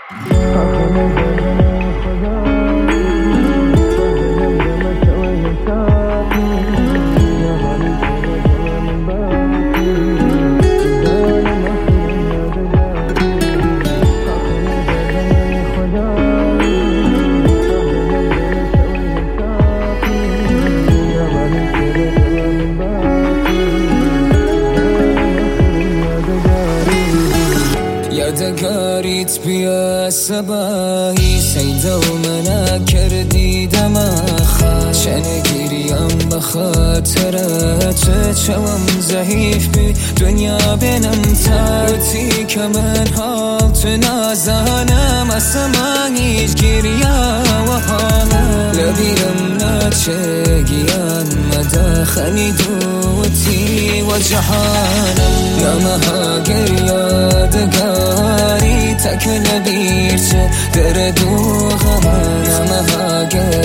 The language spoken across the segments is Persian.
یادگاریت بیا صباحی سیده و منا کردی دماخا چنه گیریم بخاطرت چوم ضعیف بی دنیا بینم تاوتی که من حال تو نازانم اصلا هیچ گیریا و حالم لبیرم ناچه گیان مدا خمیدوتی و جهانم نامها یادگاری تک نبیرچه درد و غمان نامها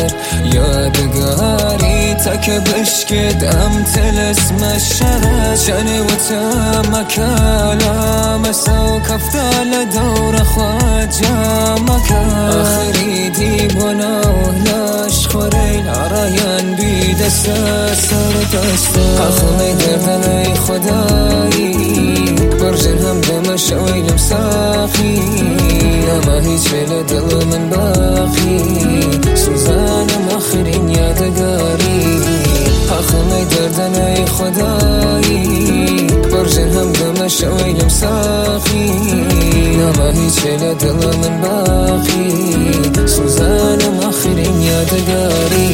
یادگاری تک بشکدم تلسم الشرع شنه و تم کلام سو کفتال دور خواه جامك آخری دیبونا و لاش خوریل عراین بی دست سر دست آخمی دردن ای خدایی برجن هم دم شویلم ساخی اما هیچ فیل دل من باقی سوزانم آخرین یادگاری آخمی دردن ای خدایی برجن هم دم شویلم ساخی اما هیچ فیل دل من باقی سوزانم آخرین یادگاری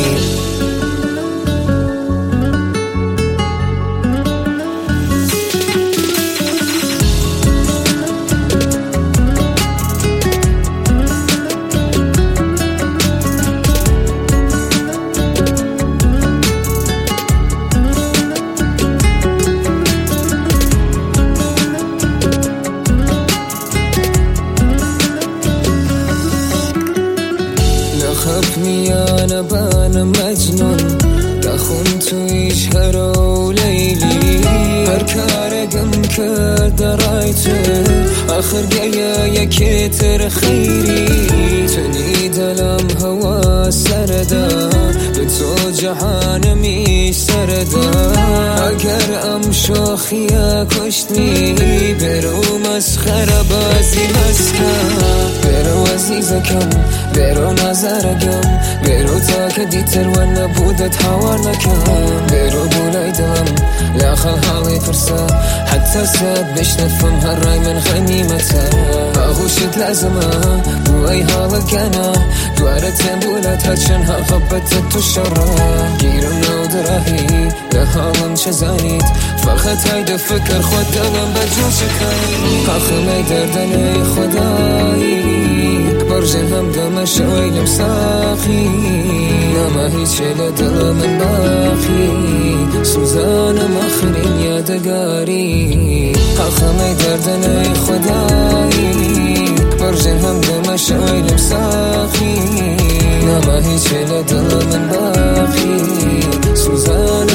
خفني أنا بان مجنون دخون تويش هرو ليلي هركار قم كدرايته آخر جايا يكتر خيري تني دلم هوا سردا بتو جهانمي سردا اگر ام شوخيا كشتني برو مسخرة بازي مسكا برو عزيزكم برو نظركم برو تاك ديتر وانا بودت حوالكم برو بولاي دلم لا خل حالي فرصة حتى ساد باش نفهم هالراي من غنيمتها اغوشت لازمة بوي هالك انا دوارتين بولات هاتشنها غبتت الشرة جيرم نودراهي لهالم شزانيت فخت هيدا فكر خود دلم بجو شكاي قاخمي دردن اي خداي برجن هم دم شويلم ساخي نما هيچ لدل من باقي سوزانم آخرين يادگاري قاخمي دردن اي خداي برجن هم دم شويلم ساخي نما هيچ لدل من باقي سوزانم